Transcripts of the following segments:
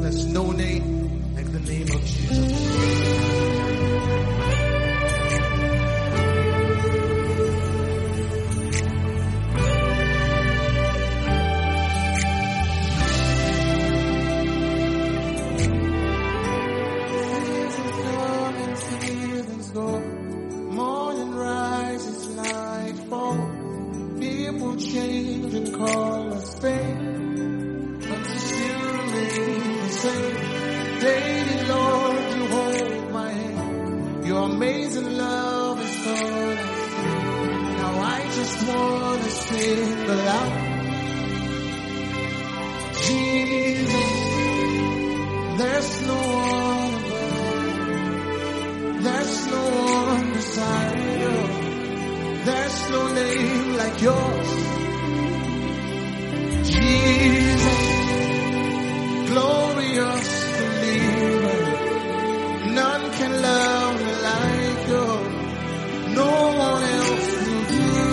There's no name like the name of Jesus. Morning rises, night falls. People change and call us fame, but you still remain the same. Daily, Lord, you hold my hand. Your amazing love is all I see. Now I just want to sing aloud. Jesus, there's no one above. There's no one beside you. There's no name like yours. Jesus, glorious believer. None can love me like you. No one else will do.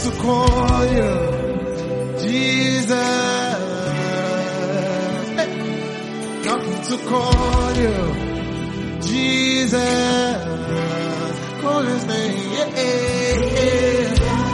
to call you Jesus. Love to call you Jesus. Call his name. Yeah, yeah, yeah.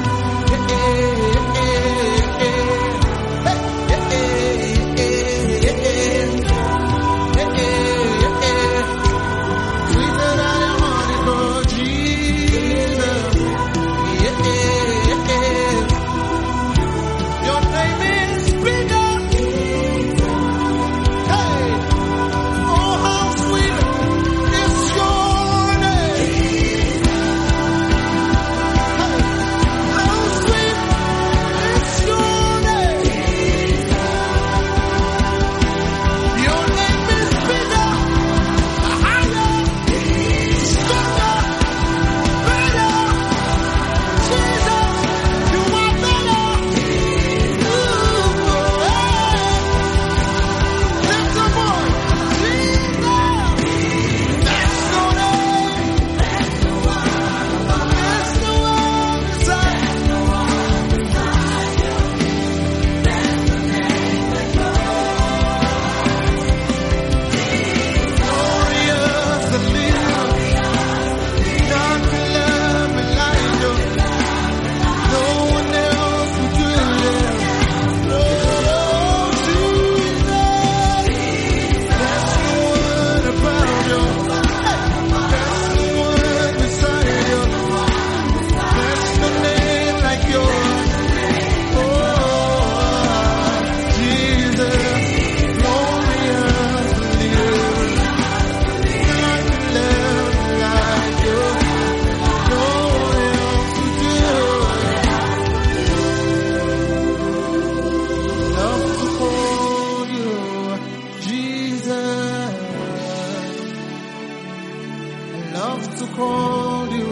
Love to call you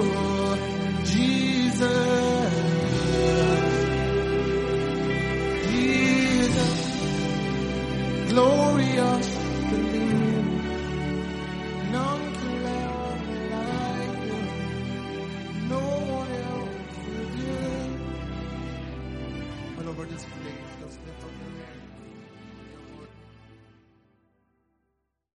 Jesus. Jesus, glorious to live. None to love like you. No one else will do. All over this place, just lift up your hand.